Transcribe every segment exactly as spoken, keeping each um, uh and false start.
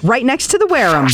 right next to the Wareham.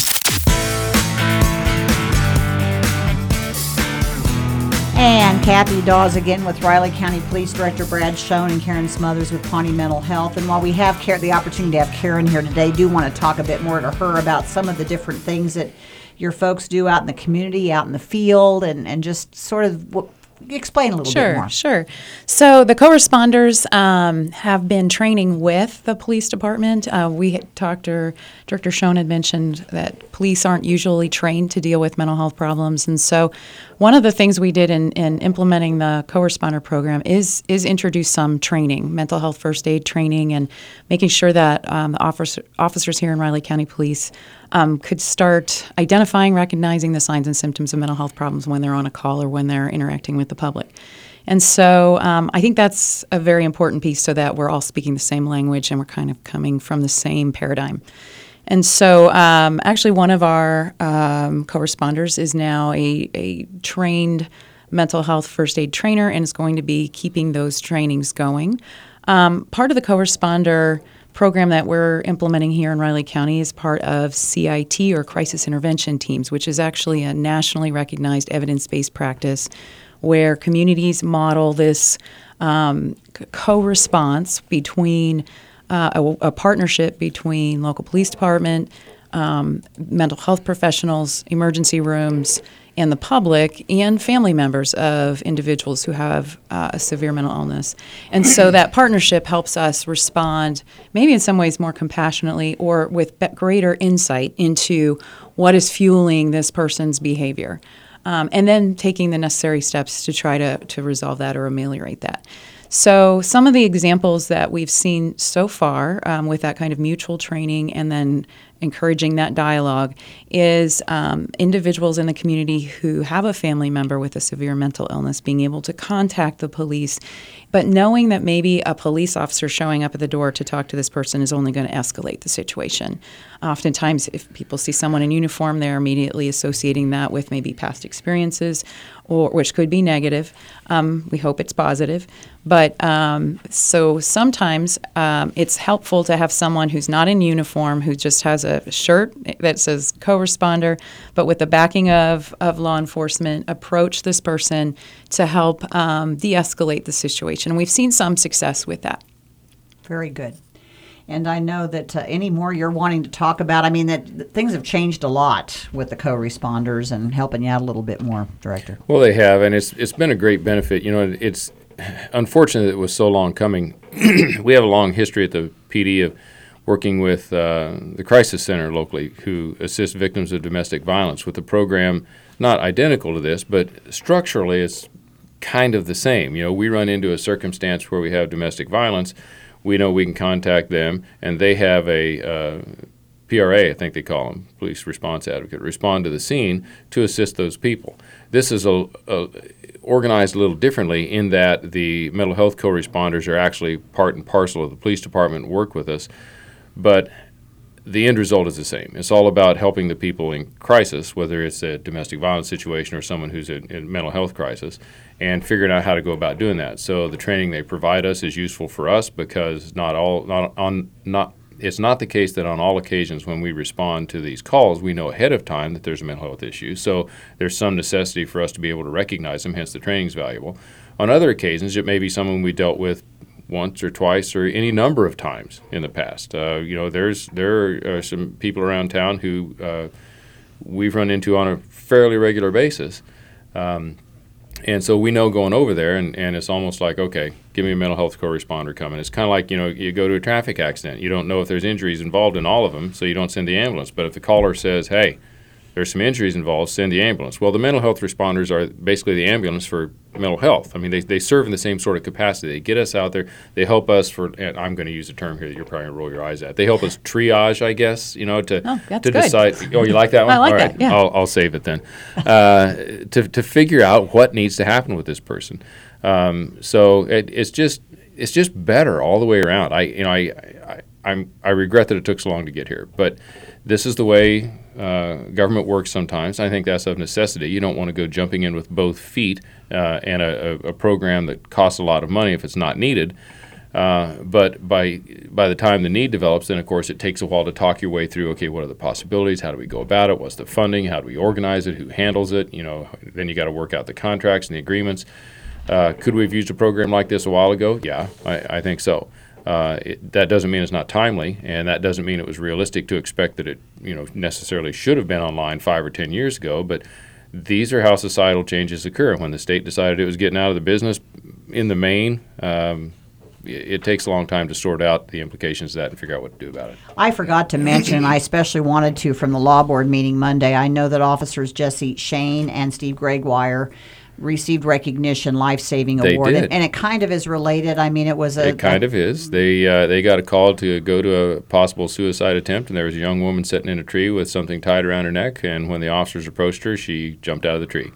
And Kathy Dawes again with Riley County Police Director Brad Schoen and Karen Smothers with Pawnee Mental Health. And while we have the opportunity to have Karen here today, do want to talk a bit more to her about some of the different things that your folks do out in the community, out in the field, and, and just sort of what, explain a little sure, bit more. Sure, sure. So the co-responders um, have been training with the police department. Uh, we had talked, or Director Schoen had mentioned that police aren't usually trained to deal with mental health problems. And so one of the things we did in, in implementing the co-responder program is is introduce some training, mental health first aid training, and making sure that um, the officer, officers here in Riley County Police Um, could start identifying, recognizing the signs and symptoms of mental health problems when they're on a call or when they're interacting with the public. And so um, I think that's a very important piece so that we're all speaking the same language and we're kind of coming from the same paradigm. And so um, actually one of our um, co-responders is now a, a trained mental health first aid trainer and is going to be keeping those trainings going. Um, part of the co-responder program that we're implementing here in Riley County is part of C I T, or Crisis Intervention Teams, which is actually a nationally recognized evidence-based practice where communities model this um, co-response between uh, a, a partnership between local police department, um, mental health professionals, emergency rooms, and the public and family members of individuals who have uh, a severe mental illness. And so that partnership helps us respond maybe in some ways more compassionately or with be- greater insight into what is fueling this person's behavior, um, and then taking the necessary steps to try to, to resolve that or ameliorate that. So some of the examples that we've seen so far um, with that kind of mutual training and then encouraging that dialogue is um, individuals in the community who have a family member with a severe mental illness being able to contact the police, but knowing that maybe a police officer showing up at the door to talk to this person is only going to escalate the situation. Oftentimes, if people see someone in uniform, they're immediately associating that with maybe past experiences, or which could be negative. Um, we hope it's positive. But um, so sometimes um, it's helpful to have someone who's not in uniform, who just has a shirt that says co-responder, but with the backing of, of law enforcement, approach this person to help um, de-escalate the situation. And we've seen some success with that. Very good. And I know that uh, any more you're wanting to talk about, I mean, that, that things have changed a lot with the co-responders and helping you out a little bit more, Director. Well, they have, and it's it's been a great benefit. You know, it's unfortunate that it was so long coming. We have a long history at the P D of working with uh, the Crisis Center locally, who assists victims of domestic violence with a program not identical to this, but structurally it's kind of the same. You know, we run into a circumstance where we have domestic violence. We know we can contact them, and they have a uh, P R A, I think they call them, Police Response Advocate, respond to the scene to assist those people. This is a, a, organized a little differently in that the mental health co-responders are actually part and parcel of the police department and work with us, but the end result is the same. It's all about helping the people in crisis, whether it's a domestic violence situation or someone who's in, in mental health crisis, and figuring out how to go about doing that. So the training they provide us is useful for us because not all, not on, not it's not the case that on all occasions when we respond to these calls, we know ahead of time that there's a mental health issue. So there's some necessity for us to be able to recognize them, hence the training's valuable. On other occasions, it may be someone we dealt with once or twice or any number of times in the past. Uh, you know, there's there are some people around town who uh, we've run into on a fairly regular basis. Um, and so we know going over there, and, and it's almost like, okay, give me a mental health co-responder coming. It's kind of like, you know, you go to a traffic accident. You don't know if there's injuries involved in all of them, so you don't send the ambulance. But if the caller says, hey, there's some injuries involved, send the ambulance. Well, the mental health responders are basically the ambulance for mental health. I mean, they, they serve in the same sort of capacity. They get us out there. They help us for, and I'm going to use a term here that you're probably going to roll your eyes at. They help us triage, I guess, you know, to, oh, that's to good. decide. Oh, you like that one? I like All right, that, yeah. I'll, I'll save it then. Uh, to, to figure out what needs to happen with this person. Um, so it, it's just it's just better all the way around. I you know I, I I'm I regret that it took so long to get here, but this is the way uh, government works sometimes. I think that's of necessity. You don't want to go jumping in with both feet uh, and a, a, a program that costs a lot of money if it's not needed. Uh, but by by the time the need develops, then of course it takes a while to talk your way through. Okay, what are the possibilities? How do we go about it? What's the funding? How do we organize it? Who handles it? You know, then you got to work out the contracts and the agreements. Uh, could we have used a program like this a while ago? Yeah, I, I think so. Uh, it, that doesn't mean it's not timely, and that doesn't mean it was realistic to expect that it, you know, necessarily should have been online five or ten years ago. But these are how societal changes occur. When the state decided it was getting out of the business, in the main, um, it, it takes a long time to sort out the implications of that and figure out what to do about it. I forgot to mention, and I especially wanted to from the law board meeting Monday, I know that officers Jesse Shane and Steve Gregoire received recognition, life-saving They award, did. And, and it kind of is related. I mean, it was a It kind of is. They uh, they got a call to go to a possible suicide attempt, and there was a young woman sitting in a tree with something tied around her neck. And when the officers approached her, she jumped out of the tree.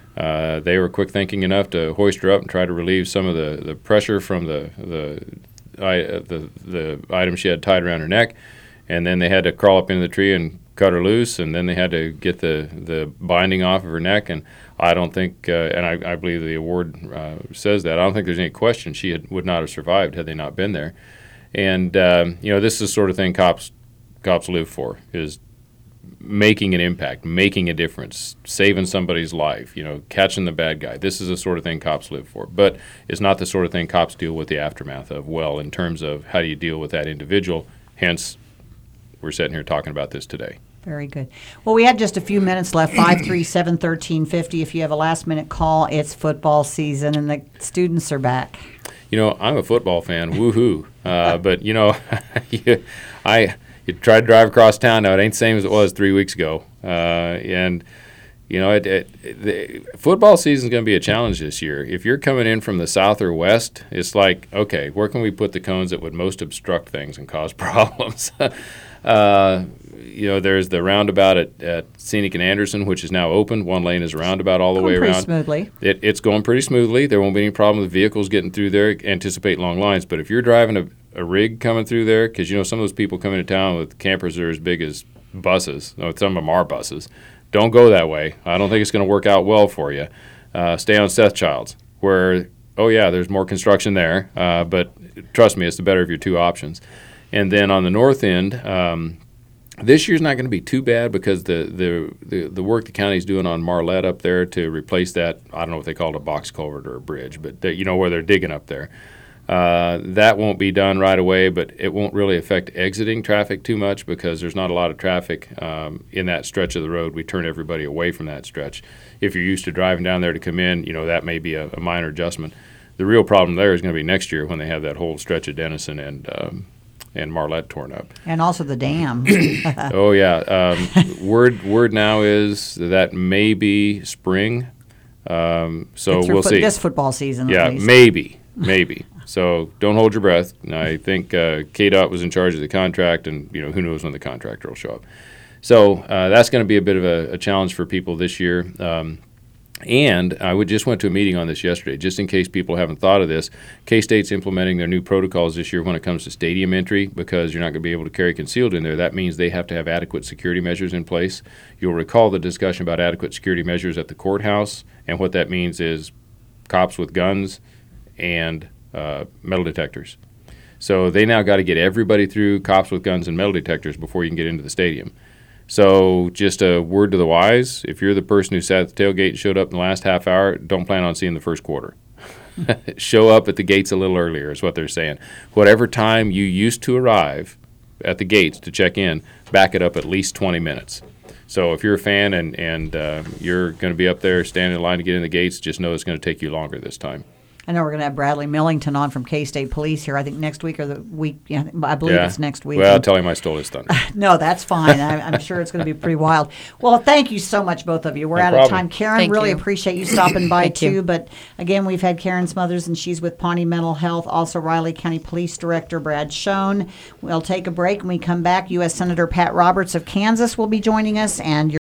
Uh, they were quick thinking enough to hoist her up and try to relieve some of the, the pressure from the the, I, uh, the the item she had tied around her neck, and then they had to crawl up into the tree and cut her loose, and then they had to get the, the binding off of her neck. And I don't think, uh, and I, I believe the award uh, says that, I don't think there's any question she had, would not have survived had they not been there. And, um, you know, this is the sort of thing cops cops live for, is making an impact, making a difference, saving somebody's life, you know, catching the bad guy. This is the sort of thing cops live for. But it's not the sort of thing cops deal with the aftermath of well in terms of how do you deal with that individual. Hence, we're sitting here talking about this today. Very good. Well, we have just a few minutes left. five three seven, one three five zero. If you have a last-minute call, it's football season, and the students are back. You know, I'm a football fan. Woohoo! Uh, but you know, you, I you try to drive across town now. It ain't the same as it was three weeks ago. Uh, and you know, it, it, the football season is going to be a challenge this year. If you're coming in from the south or west, it's like, okay, where can we put the cones that would most obstruct things and cause problems? uh, you know, there's the roundabout at, at Scenic and Anderson, which is now open. One lane is a roundabout all the Going way pretty around. smoothly. It, it's going pretty smoothly. There won't be any problem with vehicles getting through there. Anticipate long lines. But if you're driving a, a rig coming through there, because, you know, some of those people come into town with campers that are as big as buses. No, some of them are buses. Don't go that way. I don't think it's going to work out well for you. Uh, stay on Seth Childs, where, oh, yeah, there's more construction there. Uh, but trust me, it's the better of your two options. And then on the north end, um, this year's not going to be too bad because the, the, the, the work the county's doing on Marlette up there to replace that, I don't know what they call it, a box culvert or a bridge, but they, you know where they're digging up there. Uh, that won't be done right away, but it won't really affect exiting traffic too much because there's not a lot of traffic um, in that stretch of the road. We turn everybody away from that stretch. If you're used to driving down there to come in, you know, that may be a, a minor adjustment. The real problem there is going to be next year when they have that whole stretch of Denison and um, and Marlette torn up. And also the dam. Oh, yeah. Um, word word now is that may be spring, um, so Through we'll foot- see. This football season, Yeah, at least. maybe, maybe. So don't hold your breath. I think uh, K DOT was in charge of the contract, and you know who knows when the contractor will show up. So uh, that's going to be a bit of a, a challenge for people this year. Um, and I would just went to a meeting on this yesterday, just in case people haven't thought of this. K-State's implementing their new protocols this year when it comes to stadium entry because you're not going to be able to carry concealed in there. That means they have to have adequate security measures in place. You'll recall the discussion about adequate security measures at the courthouse, and what that means is cops with guns and uh, metal detectors. So they now got to get everybody through cops with guns and metal detectors before you can get into the stadium. So just a word to the wise, if you're the person who sat at the tailgate and showed up in the last half hour, don't plan on seeing the first quarter. Show up at the gates a little earlier is what they're saying. Whatever time you used to arrive at the gates to check in, back it up at least twenty minutes. So if you're a fan and, and uh, you're going to be up there standing in line to get in the gates, just know it's going to take you longer this time. I know we're going to have Bradley Millington on from K-State Police here, I think next week or the week. Yeah, I believe Yeah. it's next week. Well, I'll tell him I stole his thunder. No, that's fine. I, I'm sure it's going to be pretty wild. Well, thank you so much, both of you. We're No out of problem. time. Karen, Thank really you. appreciate you stopping by, Thank too. you. But again, we've had Karen Smothers, and she's with Pawnee Mental Health. Also, Riley County Police Director Brad Schoen. We'll take a break. When we come back, U S Senator Pat Roberts of Kansas will be joining us, and